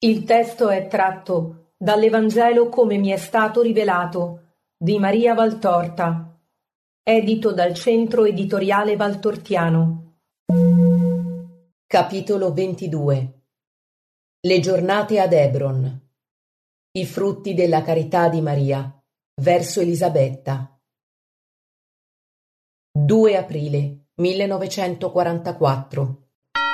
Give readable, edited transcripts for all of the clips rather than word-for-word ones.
Il testo è tratto dall'Evangelo come mi è stato rivelato di Maria Valtorta, edito dal Centro Editoriale Valtortiano. Capitolo 22. Le giornate ad Hebron. I frutti della carità di Maria verso Elisabetta. 2 aprile 1944.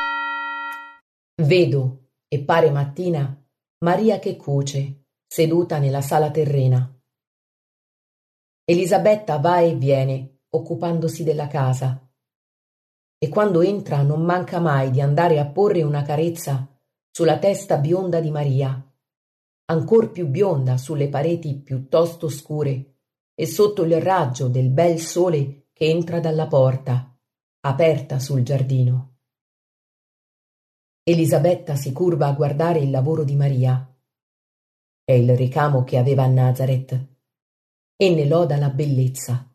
Vedo, e pare mattina, Maria che cuce, seduta nella sala terrena. Elisabetta va e viene, occupandosi della casa. E quando entra non manca mai di andare a porre una carezza sulla testa bionda di Maria, ancor più bionda sulle pareti piuttosto scure e sotto il raggio del bel sole che entra dalla porta, aperta sul giardino. Elisabetta si curva a guardare il lavoro di Maria. È il ricamo che aveva a Nazareth e ne loda la bellezza.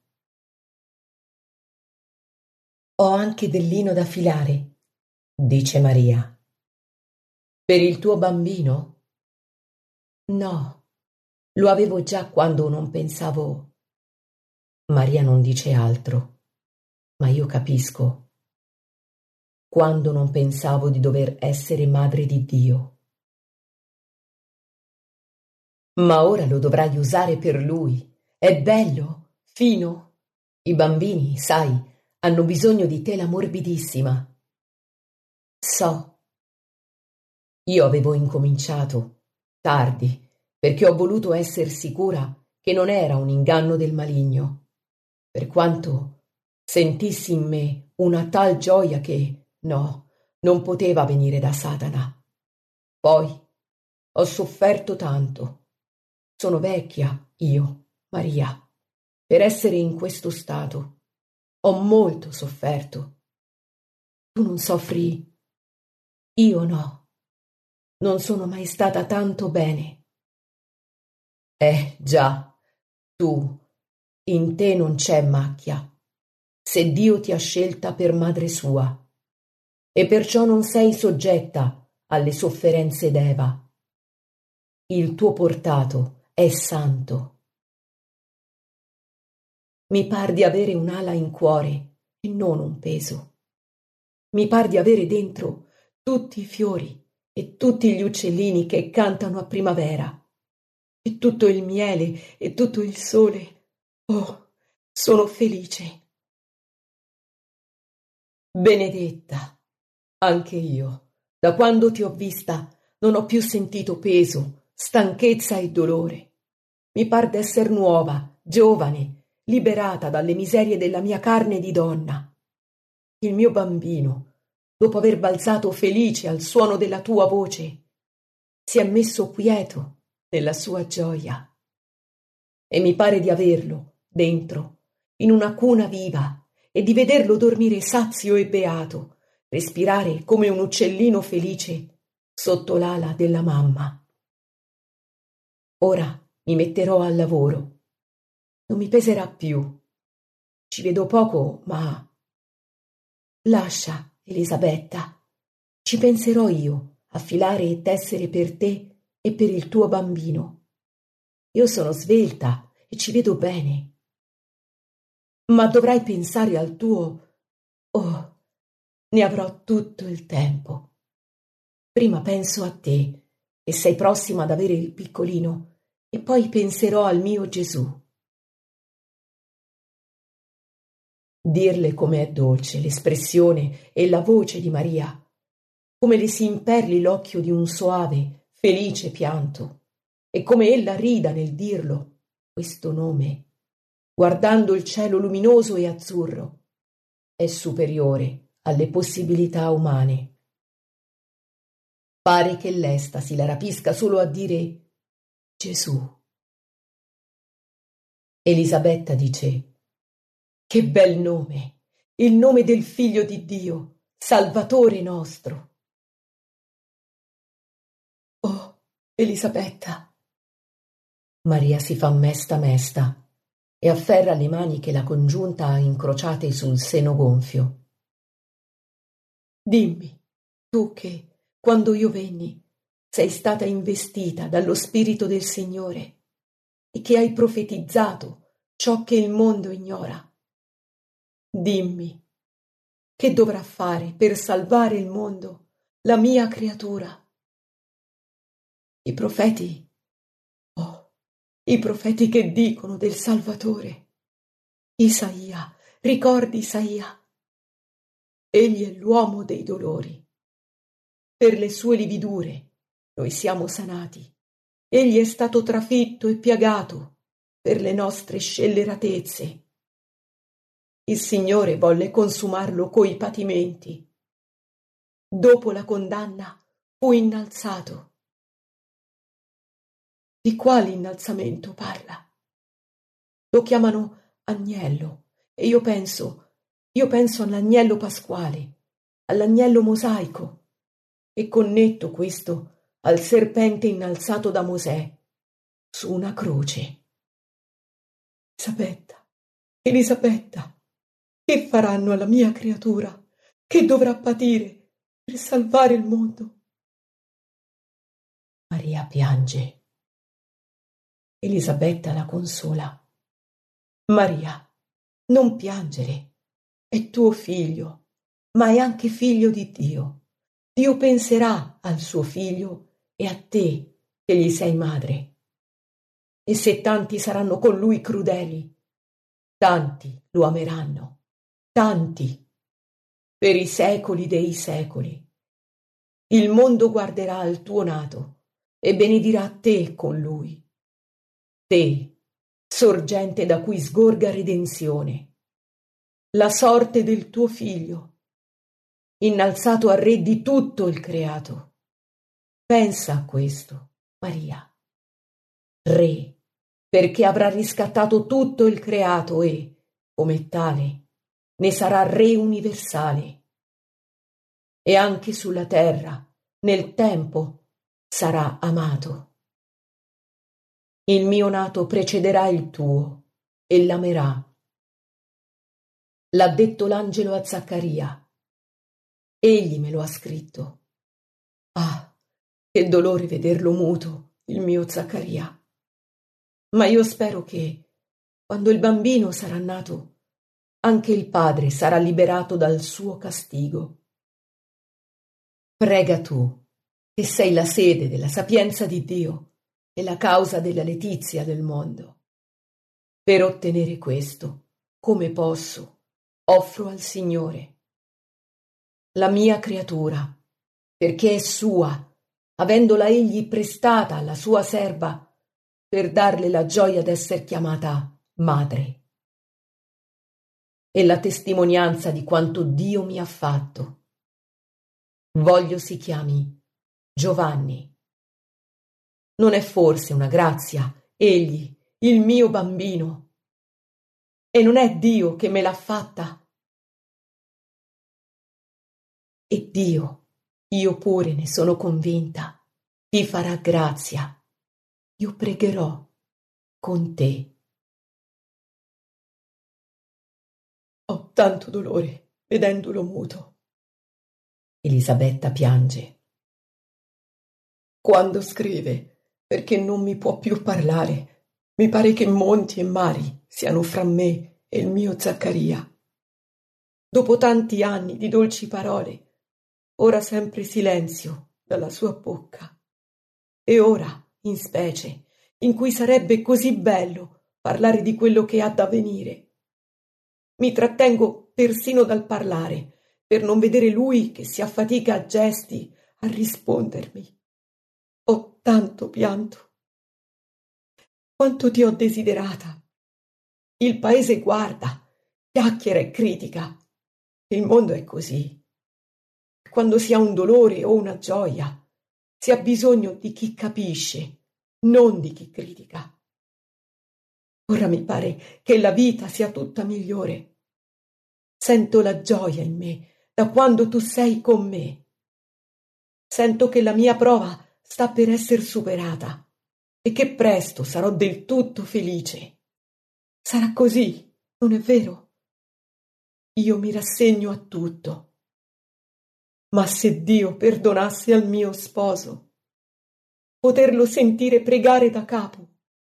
Ho anche del lino da filare, dice Maria. Per il tuo bambino? No, lo avevo già quando non pensavo. Maria non dice altro, ma io capisco. Quando non pensavo di dover essere madre di Dio. Ma ora lo dovrai usare per lui. È bello, fino. I bambini, sai, hanno bisogno di tela morbidissima. So. Io avevo incominciato, tardi, perché ho voluto essere sicura che non era un inganno del maligno, per quanto sentissi in me una tal gioia che, no, non poteva venire da Satana. Poi ho sofferto tanto. Sono vecchia, io, Maria, per essere in questo stato. Ho molto sofferto. Tu non soffri? Io no. Non sono mai stata tanto bene. Già, tu, in te non c'è macchia, se Dio ti ha scelta per madre sua, e perciò non sei soggetta alle sofferenze d'Eva. Il tuo portato è santo. Mi par di avere un'ala in cuore e non un peso. Mi par di avere dentro tutti i fiori e tutti gli uccellini che cantano a primavera, e tutto il miele e tutto il sole. Oh, sono felice. Benedetta, anche io, da quando ti ho vista, non ho più sentito peso, stanchezza e dolore. Mi par d'esser nuova, giovane, liberata dalle miserie della mia carne di donna. Il mio bambino, dopo aver balzato felice al suono della tua voce, si è messo quieto nella sua gioia. E mi pare di averlo dentro, in una cuna viva, e di vederlo dormire sazio e beato, respirare come un uccellino felice sotto l'ala della mamma. Ora mi metterò al lavoro. Non mi peserà più. Ci vedo poco, ma... Lascia, Elisabetta. Ci penserò io a filare e tessere per te e per il tuo bambino. Io sono svelta e ci vedo bene. Ma dovrai pensare al tuo... Oh, ne avrò tutto il tempo. Prima penso a te, che sei prossima ad avere il piccolino, e poi penserò al mio Gesù. Dirle com'è dolce l'espressione e la voce di Maria, come le si imperli l'occhio di un soave, felice pianto, e come ella rida nel dirlo, questo nome, guardando il cielo luminoso e azzurro, è superiore alle possibilità umane. Pare che l'estasi la rapisca solo a dire Gesù. Elisabetta dice: che bel nome, il nome del Figlio di Dio, Salvatore nostro. Oh, Elisabetta. Maria si fa mesta mesta e afferra le mani che la congiunta ha incrociate sul seno gonfio. Dimmi, tu che, quando io venni, sei stata investita dallo Spirito del Signore e che hai profetizzato ciò che il mondo ignora. Dimmi, che dovrà fare per salvare il mondo, la mia creatura? I profeti, oh, i profeti che dicono del Salvatore. Isaia, ricordi Isaia? Egli è l'uomo dei dolori. Per le sue lividure noi siamo sanati. Egli è stato trafitto e piagato per le nostre scelleratezze. Il Signore volle consumarlo coi patimenti. Dopo la condanna fu innalzato. Di quale innalzamento parla? Lo chiamano agnello e io penso all'agnello pasquale, all'agnello mosaico e connetto questo al serpente innalzato da Mosè su una croce. Elisabetta, che faranno alla mia creatura? Che dovrà patire per salvare il mondo? Maria piange. Elisabetta la consola. Maria, non piangere. È tuo figlio, ma è anche figlio di Dio. Dio penserà al suo figlio e a te, che gli sei madre. E se tanti saranno con lui crudeli, tanti lo ameranno, tanti, per i secoli dei secoli. Il mondo guarderà al tuo nato e benedirà te con lui. Te, sorgente da cui sgorga redenzione, la sorte del tuo figlio, innalzato a re di tutto il creato. Pensa a questo, Maria. Re, perché avrà riscattato tutto il creato e, come tale, ne sarà re universale. E anche sulla terra, nel tempo, sarà amato. Il mio nato precederà il tuo e l'amerà. L'ha detto l'angelo a Zaccaria. Egli me lo ha scritto. Ah, che dolore vederlo muto, il mio Zaccaria. Ma io spero che, quando il bambino sarà nato, anche il padre sarà liberato dal suo castigo. Prega tu, che sei la sede della sapienza di Dio e la causa della letizia del mondo. Per ottenere questo, come posso, offro al Signore la mia creatura, perché è sua, avendola egli prestata alla sua serva, per darle la gioia d'esser chiamata madre. E la testimonianza di quanto Dio mi ha fatto. Voglio si chiami Giovanni. Non è forse una grazia, egli, il mio bambino? E non è Dio che me l'ha fatta? E Dio, io pure ne sono convinta, ti farà grazia. Io pregherò con te. Ho tanto dolore vedendolo muto. Elisabetta piange. Quando scrive, perché non mi può più parlare, mi pare che monti e mari siano fra me e il mio Zaccaria. Dopo tanti anni di dolci parole, ora sempre silenzio dalla sua bocca. E ora, in specie, in cui sarebbe così bello parlare di quello che ha da venire. Mi trattengo persino dal parlare, per non vedere lui che si affatica a gesti a rispondermi. Ho tanto pianto. Quanto ti ho desiderata. Il paese guarda, chiacchiera e critica. Il mondo è così. Quando si ha un dolore o una gioia, si ha bisogno di chi capisce, non di chi critica. Ora mi pare che la vita sia tutta migliore. Sento la gioia in me da quando tu sei con me. Sento che la mia prova sta per essere superata e che presto sarò del tutto felice. Sarà così, non è vero? Io mi rassegno a tutto. Ma se Dio perdonasse al mio sposo, poterlo sentire pregare da capo.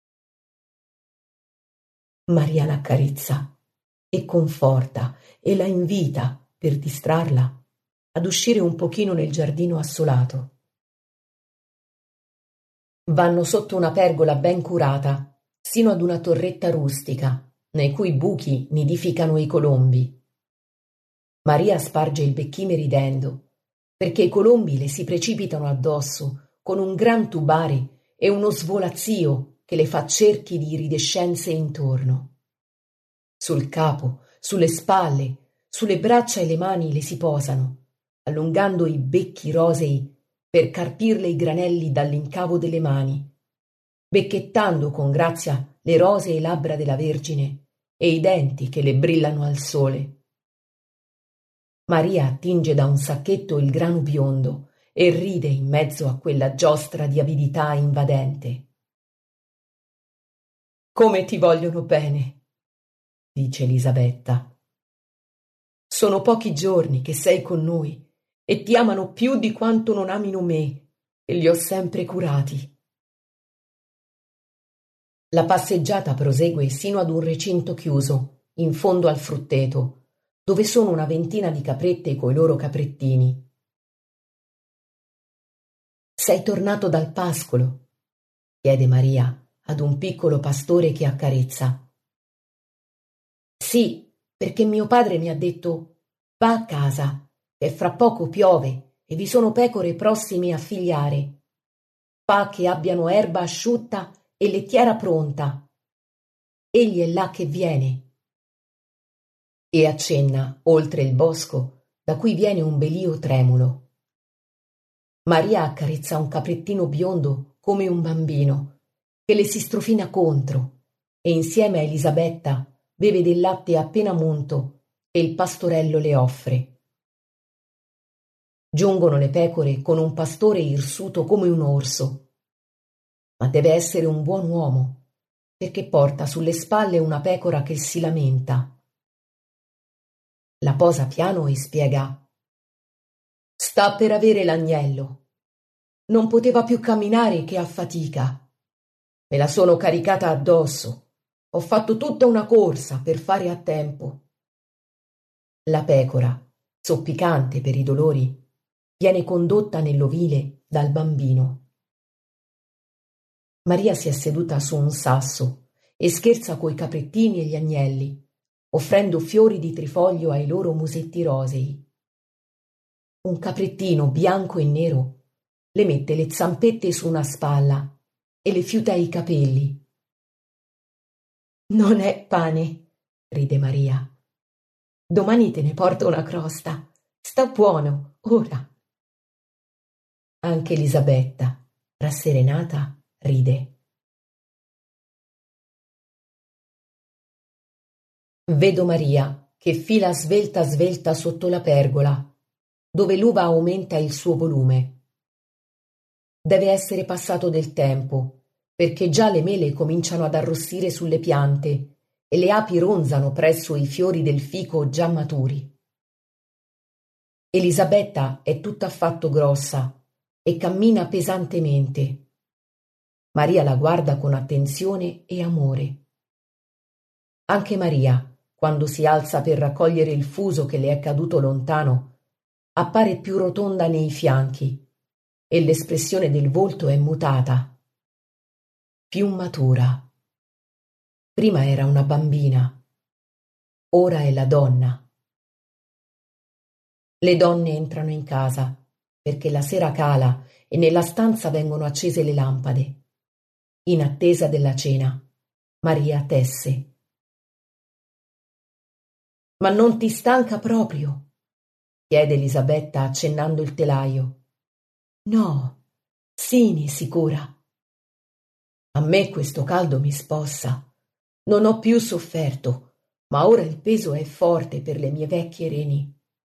Maria l'accarezza e conforta e la invita, per distrarla, ad uscire un pochino nel giardino assolato. Vanno sotto una pergola ben curata, sino ad una torretta rustica, nei cui buchi nidificano i colombi. Maria sparge il becchime ridendo, perché i colombi le si precipitano addosso con un gran tubare e uno svolazzio che le fa cerchi di iridescenze intorno. Sul capo, sulle spalle, sulle braccia e le mani le si posano, allungando i becchi rosei per carpirle i granelli dall'incavo delle mani, becchettando con grazia le rosee labbra della Vergine e i denti che le brillano al sole. Maria attinge da un sacchetto il grano biondo e ride in mezzo a quella giostra di avidità invadente. «Come ti vogliono bene», dice Elisabetta. «Sono pochi giorni che sei con noi e ti amano più di quanto non amino me, e li ho sempre curati». La passeggiata prosegue sino ad un recinto chiuso, in fondo al frutteto, dove sono una ventina di caprette coi loro caprettini. «Sei tornato dal pascolo?» chiede Maria ad un piccolo pastore che accarezza. «Sì, perché mio padre mi ha detto: va a casa, che fra poco piove e vi sono pecore prossimi a figliare. Fa che abbiano erba asciutta e lettiera pronta. Egli è là che viene». E accenna oltre il bosco, da cui viene un belio tremulo. Maria accarezza un caprettino biondo come un bambino, che le si strofina contro, e insieme a Elisabetta beve del latte appena munto e il pastorello le offre. Giungono le pecore con un pastore irsuto come un orso, ma deve essere un buon uomo, perché porta sulle spalle una pecora che si lamenta. La posa piano e spiega: «Sta per avere l'agnello. Non poteva più camminare che a fatica. Me la sono caricata addosso. Ho fatto tutta una corsa per fare a tempo». La pecora, zoppicante per i dolori, viene condotta nell'ovile dal bambino. Maria si è seduta su un sasso e scherza coi caprettini e gli agnelli, offrendo fiori di trifoglio ai loro musetti rosei. Un caprettino bianco e nero le mette le zampette su una spalla e le fiuta i capelli. «Non è pane», ride Maria. «Domani te ne porto una crosta. Sta buono, ora». Anche Elisabetta, rasserenata, ride. Vedo Maria che fila svelta svelta sotto la pergola, dove l'uva aumenta il suo volume. Deve essere passato del tempo, perché già le mele cominciano ad arrossire sulle piante e le api ronzano presso i fiori del fico già maturi. Elisabetta è tutt'affatto grossa e cammina pesantemente. Maria la guarda con attenzione e amore. Anche Maria, quando si alza per raccogliere il fuso che le è caduto lontano, appare più rotonda nei fianchi e l'espressione del volto è mutata, più matura. Prima era una bambina, ora è la donna. Le donne entrano in casa, perché la sera cala e nella stanza vengono accese le lampade. In attesa della cena, Maria tesse. «Ma non ti stanca proprio?» chiede Elisabetta accennando il telaio. «No, sì, sicura. A me questo caldo mi spossa. Non ho più sofferto, ma ora il peso è forte per le mie vecchie reni.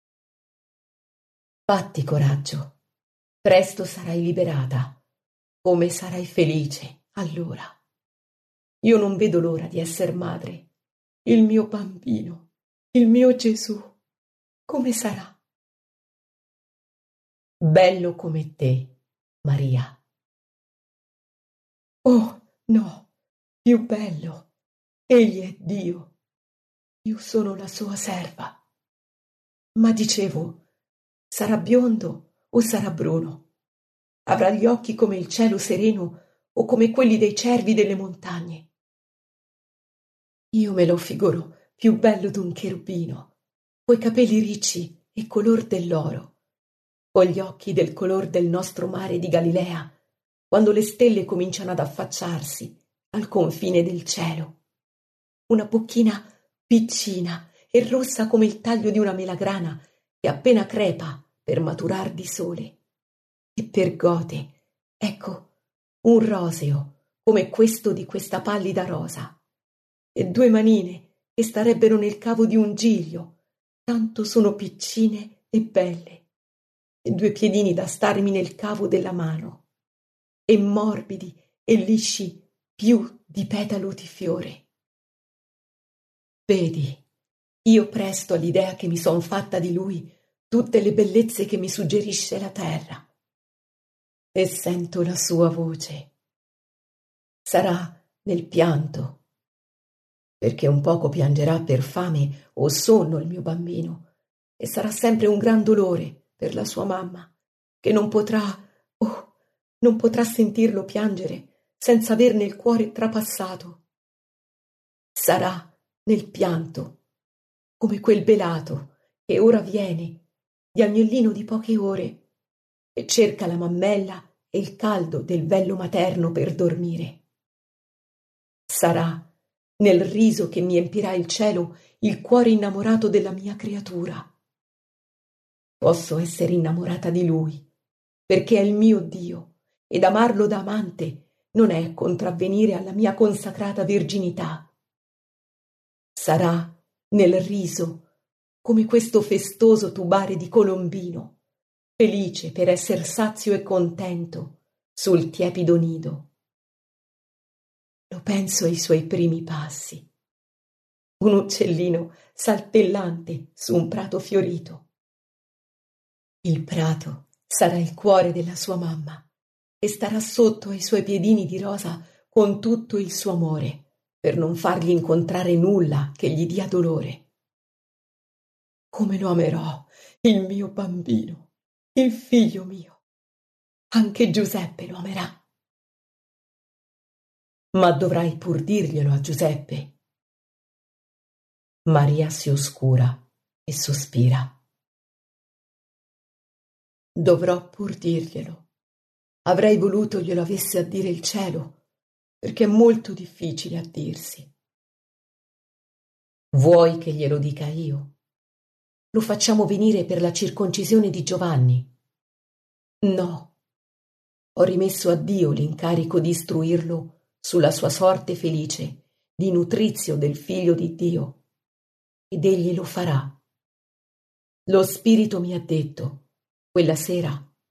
Fatti coraggio. Presto sarai liberata. Come sarai felice, allora. Io non vedo l'ora di esser madre. Il mio bambino, il mio Gesù, come sarà?» «Bello come te, Maria», Oh, no, più bello. Egli è Dio. Io sono la sua serva. Ma dicevo, sarà biondo o sarà bruno? Avrà gli occhi come il cielo sereno o come quelli dei cervi delle montagne? Io me lo figuro più bello d'un cherubino, coi capelli ricci e color dell'oro, con gli occhi del color del nostro mare di Galilea, quando le stelle cominciano ad affacciarsi al confine del cielo. Una bocchina piccina e rossa come il taglio di una melagrana che appena crepa per maturar di sole. E per gote, ecco, un roseo come questo di questa pallida rosa, e due manine che starebbero nel cavo di un giglio, tanto sono piccine e belle, e due piedini da starmi nel cavo della mano, e morbidi e lisci più di petalo di fiore. Vedi, io presto all'idea che mi son fatta di lui tutte le bellezze che mi suggerisce la terra, e sento la sua voce. Sarà nel pianto, perché un poco piangerà per fame o sonno il mio bambino, e sarà sempre un gran dolore per la sua mamma, che non potrà, oh, non potrà sentirlo piangere senza averne il cuore trapassato. Sarà nel pianto, come quel belato che ora viene, di agnellino di poche ore, e cerca la mammella e il caldo del vello materno per dormire. Sarà nel riso che mi empirà il cielo il cuore innamorato della mia creatura. Posso essere innamorata di lui, perché è il mio Dio, ed amarlo da amante non è contravvenire alla mia consacrata virginità. Sarà nel riso, come questo festoso tubare di colombino, felice per esser sazio e contento sul tiepido nido. Lo penso ai suoi primi passi, un uccellino saltellante su un prato fiorito. Il prato sarà il cuore della sua mamma e starà sotto ai suoi piedini di rosa con tutto il suo amore, per non fargli incontrare nulla che gli dia dolore. Come lo amerò, il mio bambino, il figlio mio. Anche Giuseppe lo amerà. Ma dovrai pur dirglielo a Giuseppe. Maria si oscura e sospira. Dovrò pur dirglielo. Avrei voluto glielo avesse a dire il cielo, perché è molto difficile a dirsi. Vuoi che glielo dica io? Lo facciamo venire per la circoncisione di Giovanni. No. Ho rimesso a Dio l'incarico di istruirlo sulla sua sorte felice, di nutrizio del Figlio di Dio, ed egli lo farà. Lo Spirito mi ha detto, quella sera,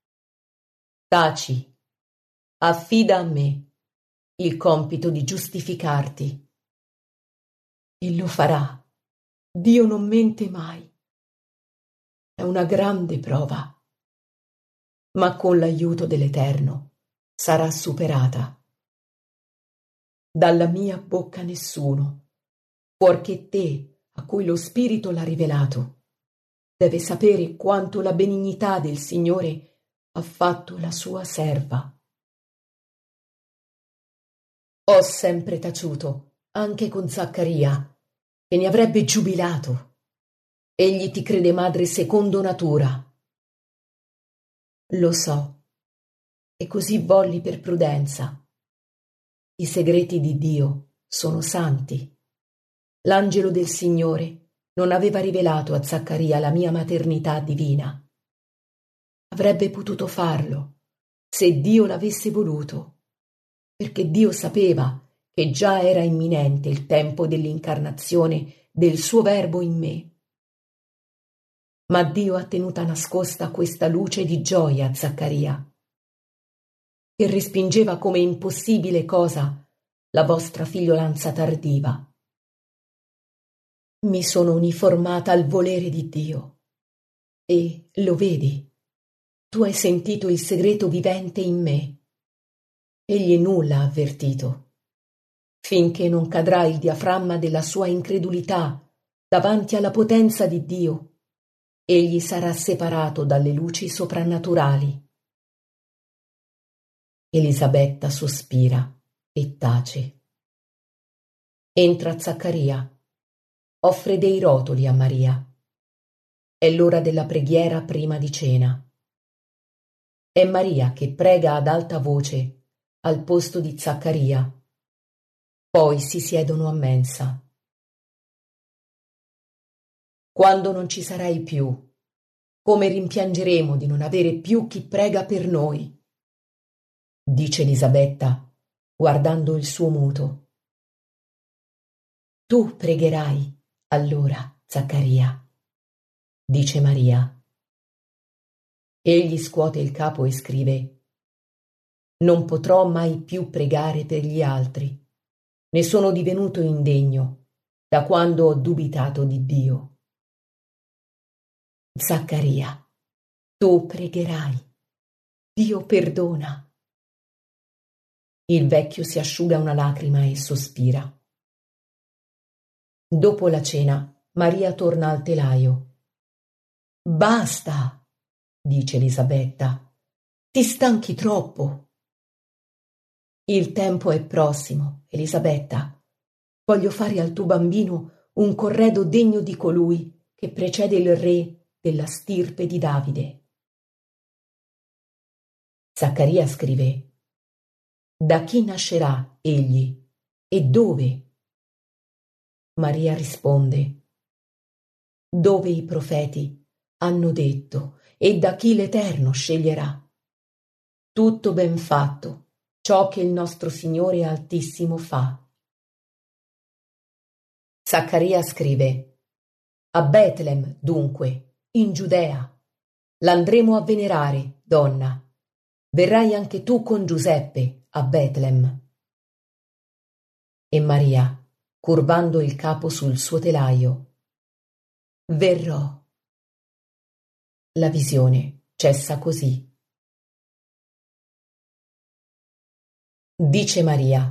taci, affida a me il compito di giustificarti. E lo farà. Dio non mente mai. È una grande prova, ma con l'aiuto dell'Eterno sarà superata. Dalla mia bocca nessuno, fuorché te, a cui lo Spirito l'ha rivelato, deve sapere quanto la benignità del Signore ha fatto la sua serva. Ho sempre taciuto, anche con Zaccaria, che ne avrebbe giubilato. Egli ti crede madre secondo natura. Lo so, e così volli per prudenza. I segreti di Dio sono santi. L'angelo del Signore non aveva rivelato a Zaccaria la mia maternità divina. Avrebbe potuto farlo, se Dio l'avesse voluto, perché Dio sapeva che già era imminente il tempo dell'incarnazione del suo Verbo in me. Ma Dio ha tenuta nascosta questa luce di gioia a Zaccaria, che respingeva come impossibile cosa la vostra figliolanza tardiva. Mi sono uniformata al volere di Dio, e, lo vedi, tu hai sentito il segreto vivente in me. egli nulla ha avvertito, finché non cadrà il diaframma della sua incredulità davanti alla potenza di Dio, egli sarà separato dalle luci soprannaturali. Elisabetta sospira e tace. Entra Zaccaria, offre dei rotoli a Maria. È l'ora della preghiera prima di cena. È Maria che prega ad alta voce al posto di Zaccaria. Poi si siedono a mensa. Quando non ci sarai più, come rimpiangeremo di non avere più chi prega per noi, dice Elisabetta, guardando il suo muto. Tu pregherai, allora, Zaccaria, dice Maria. Egli scuote il capo e scrive: non potrò mai più pregare per gli altri. Ne sono divenuto indegno da quando ho dubitato di Dio. Zaccaria, tu pregherai. Dio perdona. Il vecchio si asciuga una lacrima e sospira. Dopo la cena, Maria torna al telaio. Basta, dice Elisabetta. Ti stanchi troppo. Il tempo è prossimo, Elisabetta. Voglio fare al tuo bambino un corredo degno di colui che precede il re della stirpe di Davide. Zaccaria scrive: da chi nascerà egli e dove? Maria risponde: dove i profeti hanno detto e da chi l'Eterno sceglierà. Tutto ben fatto, ciò che il nostro Signore Altissimo fa. Zaccaria scrive: a Betlem, dunque, in Giudea. L'andremo a venerare, donna. Verrai anche tu con Giuseppe a Betlem. E Maria, curvando il capo sul suo telaio: verrò. La visione cessa così. Dice Maria: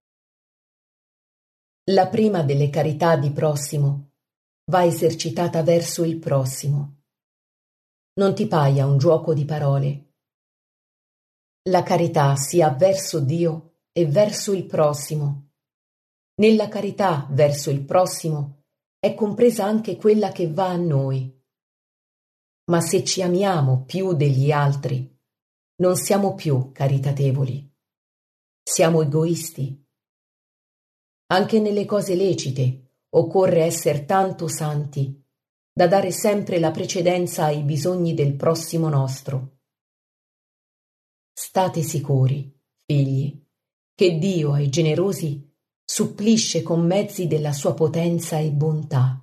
la prima delle carità di prossimo va esercitata verso il prossimo. Non ti paia un giuoco di parole? La carità sia verso Dio e verso il prossimo. Nella carità verso il prossimo è compresa anche quella che va a noi. Ma se ci amiamo più degli altri, non siamo più caritatevoli. Siamo egoisti. Anche nelle cose lecite occorre essere tanto santi da dare sempre la precedenza ai bisogni del prossimo nostro. State sicuri, figli, che Dio ai generosi supplisce con mezzi della sua potenza e bontà.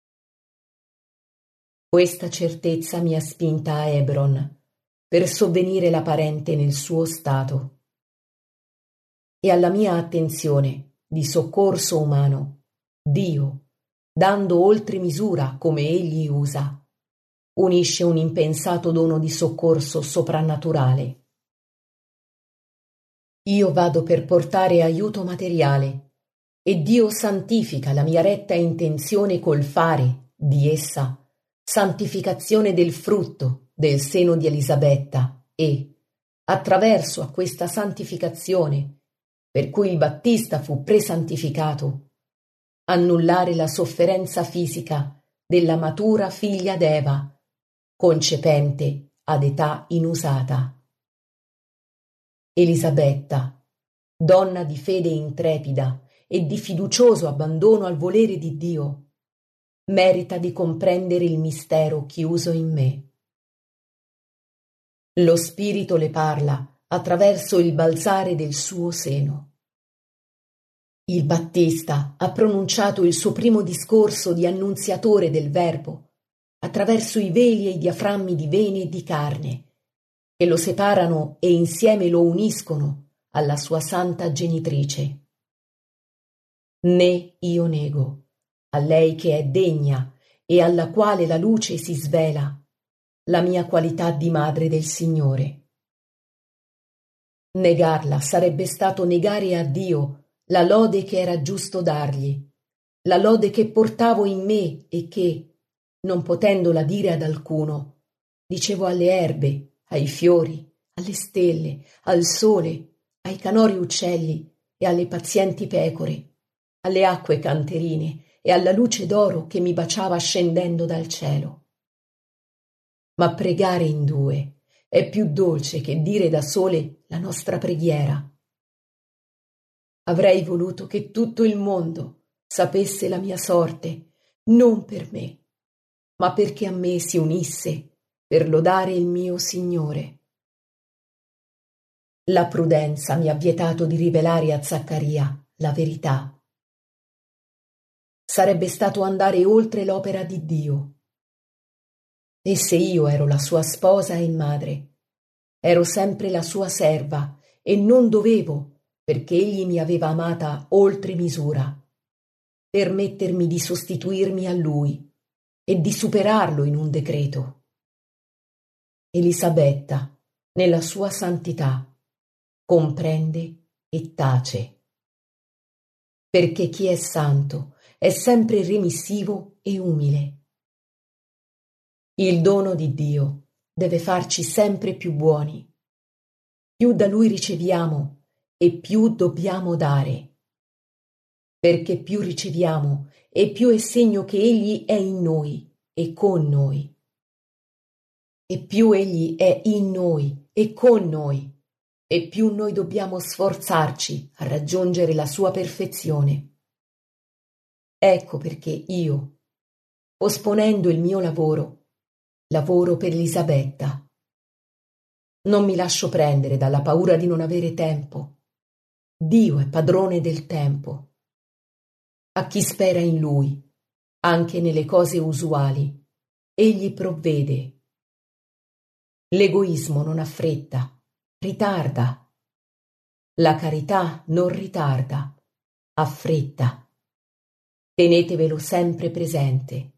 Questa certezza mi ha spinta a Hebron per sovvenire la parente nel suo stato. E alla mia attenzione di soccorso umano, Dio, dando oltre misura come egli usa, unisce un impensato dono di soccorso soprannaturale. Io vado per portare aiuto materiale e Dio santifica la mia retta intenzione col fare di essa santificazione del frutto del seno di Elisabetta e, attraverso a questa santificazione, per cui il Battista fu presantificato, annullare la sofferenza fisica della matura figlia d'Eva, concepente ad età inusata. Elisabetta, donna di fede intrepida e di fiducioso abbandono al volere di Dio, merita di comprendere il mistero chiuso in me. Lo Spirito le parla attraverso il balzare del suo seno. Il Battista ha pronunciato il suo primo discorso di annunziatore del Verbo attraverso i veli e i diaframmi di vene e di carne, che lo separano e insieme lo uniscono alla sua santa genitrice. Né io nego, a lei che è degna e alla quale la luce si svela, la mia qualità di madre del Signore. Negarla sarebbe stato negare a Dio la lode che era giusto dargli, la lode che portavo in me e che, non potendola dire ad alcuno, dicevo alle erbe, ai fiori, alle stelle, al sole, ai canori uccelli e alle pazienti pecore, alle acque canterine e alla luce d'oro che mi baciava scendendo dal cielo. Ma pregare in due è più dolce che dire da sole la nostra preghiera. Avrei voluto che tutto il mondo sapesse la mia sorte, non per me, ma perché a me si unisse per lodare il mio Signore. La prudenza mi ha vietato di rivelare a Zaccaria la verità. Sarebbe stato andare oltre l'opera di Dio. E se io ero la sua sposa e madre, ero sempre la sua serva e non dovevo, perché egli mi aveva amata oltre misura, permettermi di sostituirmi a lui e di superarlo in un decreto. Elisabetta, nella sua santità, comprende e tace. Perché chi è santo è sempre remissivo e umile. Il dono di Dio deve farci sempre più buoni. Più da Lui riceviamo e più dobbiamo dare. Perché più riceviamo e più è segno che Egli è in noi e con noi. E più Egli è in noi e con noi, e più noi dobbiamo sforzarci a raggiungere la sua perfezione. Ecco perché io, posponendo il mio lavoro per Elisabetta. Non mi lascio prendere dalla paura di non avere tempo. Dio è padrone del tempo. A chi spera in Lui, anche nelle cose usuali, Egli provvede. L'egoismo non ha fretta, ritarda. La carità non ritarda, ha fretta. Tenetevelo sempre presente.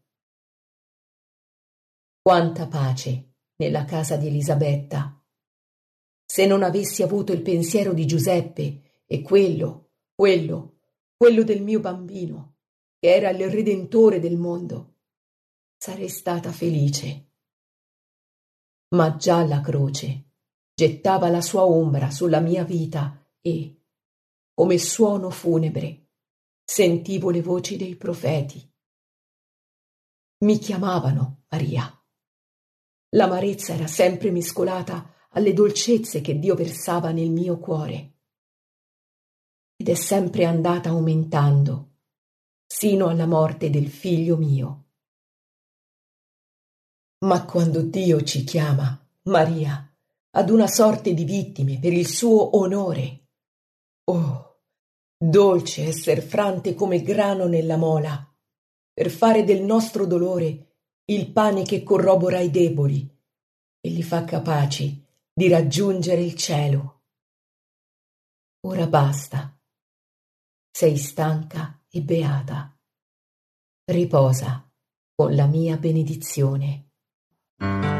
Quanta pace nella casa di Elisabetta! Se non avessi avuto il pensiero di Giuseppe e quello del mio bambino, che era il Redentore del mondo, sarei stata felice. Ma già la croce gettava la sua ombra sulla mia vita e, come suono funebre, sentivo le voci dei profeti. Mi chiamavano Maria. L'amarezza era sempre mescolata alle dolcezze che Dio versava nel mio cuore. Ed è sempre andata aumentando, sino alla morte del figlio mio. Ma quando Dio ci chiama, Maria, ad una sorte di vittime per il suo onore, oh, dolce esser frante come grano nella mola, per fare del nostro dolore il pane che corrobora i deboli e li fa capaci di raggiungere il cielo. Ora basta. Sei stanca e beata. Riposa con la mia benedizione.